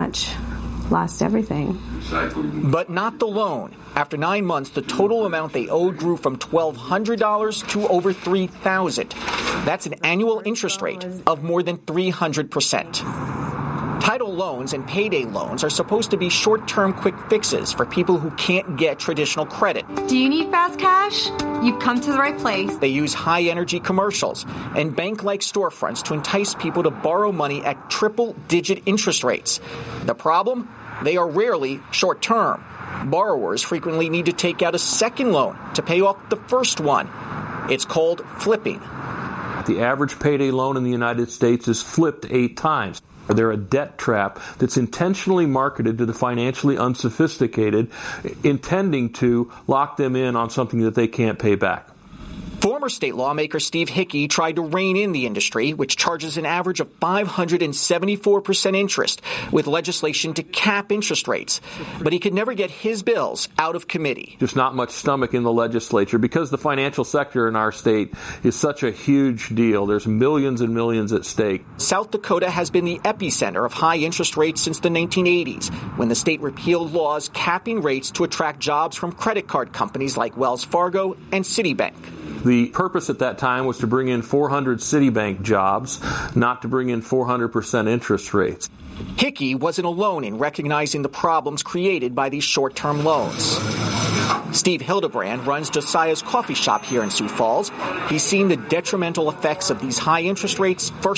much lost everything. But not the loan. After 9 months, the total amount they owed grew from $1,200 to over $3,000. That's an annual interest rate of more than 300%. Title loans and payday loans are supposed to be short-term quick fixes for people who can't get traditional credit. Do you need fast cash? You've come to the right place. They use high-energy commercials and bank-like storefronts to entice people to borrow money at triple-digit interest rates. The problem? They are rarely short-term. Borrowers frequently need to take out a second loan to pay off the first one. It's called flipping. The average payday loan in the United States is flipped 8 times. They're a debt trap that's intentionally marketed to the financially unsophisticated, intending to lock them in on something that they can't pay back. Former state lawmaker Steve Hickey tried to rein in the industry, which charges an average of 574% interest, with legislation to cap interest rates. But he could never get his bills out of committee. Just not much stomach in the legislature because the financial sector in our state is such a huge deal. There's millions and millions at stake. South Dakota has been the epicenter of high interest rates since the 1980s, when the state repealed laws capping rates to attract jobs from credit card companies like Wells Fargo and Citibank. The purpose at that time was to bring in 400 Citibank jobs, not to bring in 400% interest rates. Hickey wasn't alone in recognizing the problems created by these short-term loans. Steve Hildebrand runs Josiah's Coffee Shop here in Sioux Falls. He's seen the detrimental effects of these high interest rates firsthand.